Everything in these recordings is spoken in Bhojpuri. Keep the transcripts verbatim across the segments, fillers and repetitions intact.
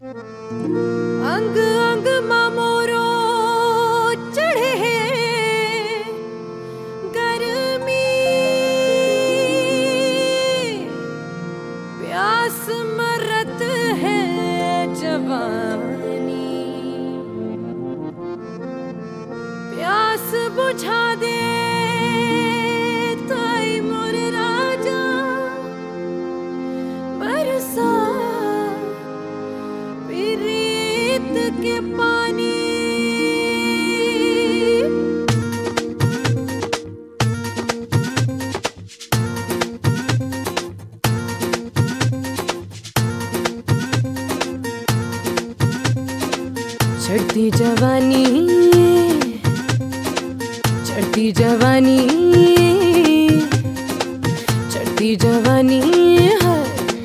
अंग अंग मामोरो चढ़े गर्मी, प्यास मरत है जवानी, प्यास बुझा दे ताई मोर राजा, बरसा प्रीत के पानी। चढ़ती जवानी, चढ़ती जवानी, चढ़ती जवानी है,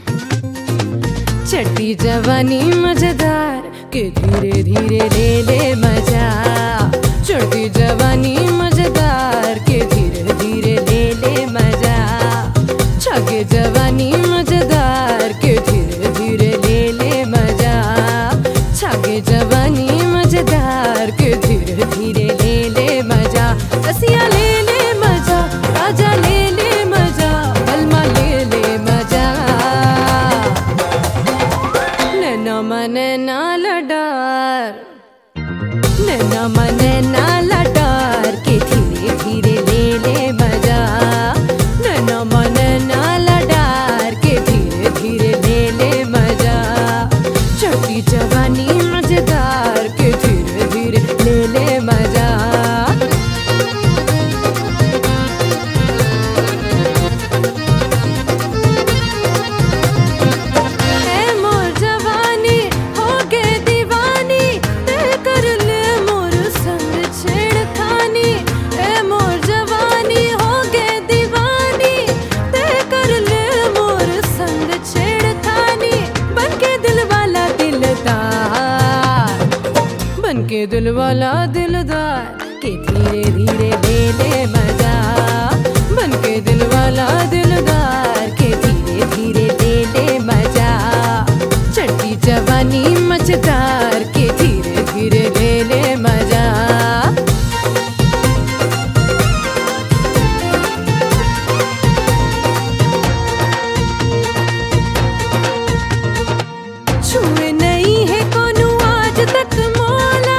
चढ़ती जवानी मजेदार के धीरे धीरे ले ले मजा। चढ़ती जवानी मजेदार के धीरे धीरे ले ले मजा। छगे जवानी मजेदार के धीरे धीरे ले ले मजा। छगे जवानी मजेदार के धीरे धीरे ले ले मजा। रसिया ले ले मजा, राजा ले ले मजा, बलमा ले ले मजा। नैना मने ना लडार, नैना मने ना लडार के धीरे धीरे ले ले मजा। नैना मने ना लडार के धीरे धीरे ले ले मजा। चढ़ती जवानी मजेदार के धीरे धीरे ले ले मजा। के दिल वाला दिलदार के धीरे धीरे ले ले मजा। बन के दिल वाला दिलदार के धीरे धीरे ले ले मजा। चढ़ती जवानी मजेदार के धीरे धीरे ले ले मजा। छुए नहीं है कोनो आज तक मोला,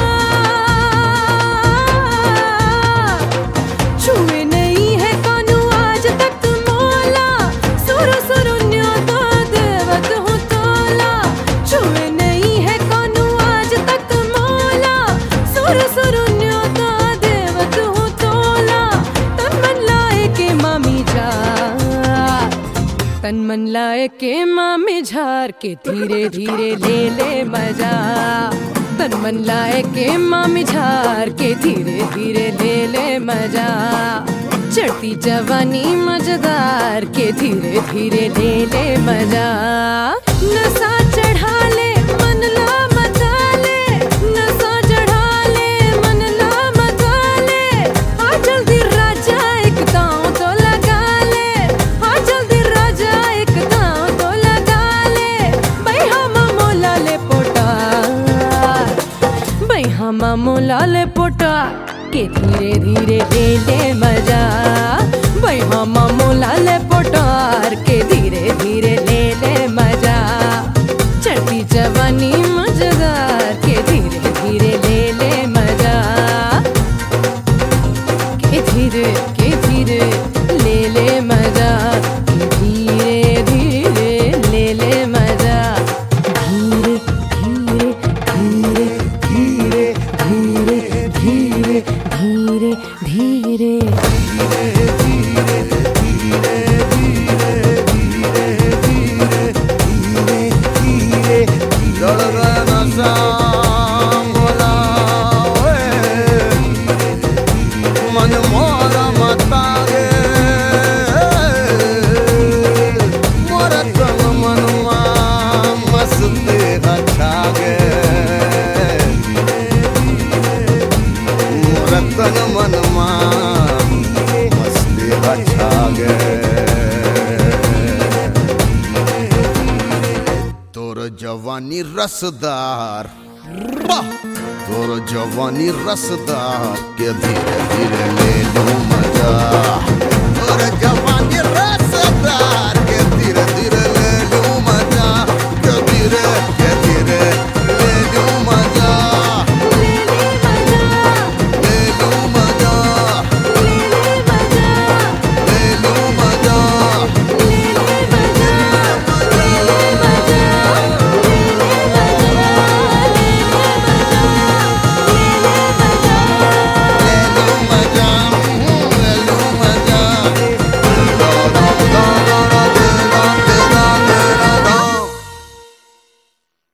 छुए नहीं है कोनो आज तक मोला। सुर सुरुन्यो तो देवत हूँ तोला। छुए नहीं है कोनो आज तक मोला। सुर सुरुन्यो तो देवत हूँ तोला। तन मन लाए के मामी झार, तन मन लाए के मामी झार के धीरे धीरे ले ले मजा। तन मन लाए के मामी झार के धीरे धीरे ले ले मजा। चढ़ती जवानी मजेदार के धीरे धीरे ले ले मजा। नशा चढ़ा ले मन ला मचा ले, नशा चढ़ा ले मन ला मचा ले। आ जल्दी राजा एक दांव तो लगा ले, आ जल्दी राजा एक दांव तो लगा ले। भाई हम मोला ले पोटा, भाई हम मोला ले पोटा के धीरे धीरे ले ले मजा। भाई हम मोला ले पोटार के धीरे धीरे ले ले मजा। चढ़ती जवानी मजेदार के धीरे धीरे ले ले मजा। के धीरे के धीरे ले ले मजा। के धीरे धीरे ले ले मजा। धीरे धीरे धीरे धीरे धीरे धीरे धीरे धीरे धीरे धीरे रसदार, तोर जवानी रसदार के धीरे धीरे ले लो मजा, तोर जवानी रस